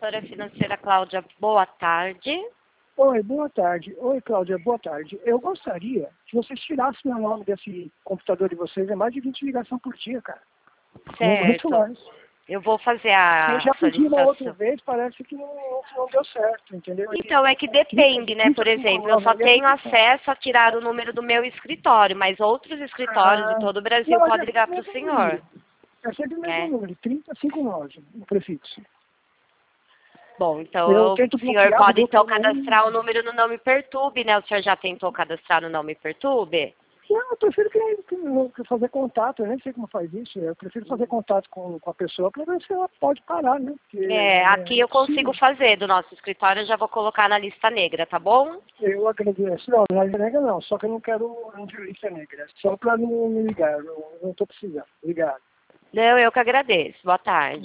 assessora financeira Cláudia, boa tarde. Oi, boa tarde. Oi, Cláudia, boa tarde. Eu gostaria que vocês tirassem meu nome desse computador de vocês. É mais de 20 ligações por dia, cara. Muito Certo. mais. Eu vou fazer Eu a já pedi uma outra solicitação. vez, parece que não deu certo, entendeu? Então, é que depende, né? Por exemplo, eu só tenho acesso a tirar o número do meu escritório, mas outros escritórios de Ah, todo o Brasil não, mas podem é sempre ligar o para o mesmo senhor. número. É sempre o mesmo É. número, 3059, o prefixo. Bom, então Eu o tento senhor bloquear, pode então bloqueio um. cadastrar o número no Não Me Perturbe, né? O senhor já tentou cadastrar no Não Me Perturbe? Não, eu prefiro que fazer contato, eu nem sei como faz isso. Eu prefiro fazer contato com a pessoa para ver se ela pode parar, né? Porque Aqui é eu consigo impossível. fazer do nosso escritório, eu já vou colocar na lista negra, tá bom? Eu agradeço. Não, não é negra não, só que eu não quero entrevista negra. Só para não me ligar, eu não estou precisando. Obrigado. Não, eu que agradeço. Boa tarde.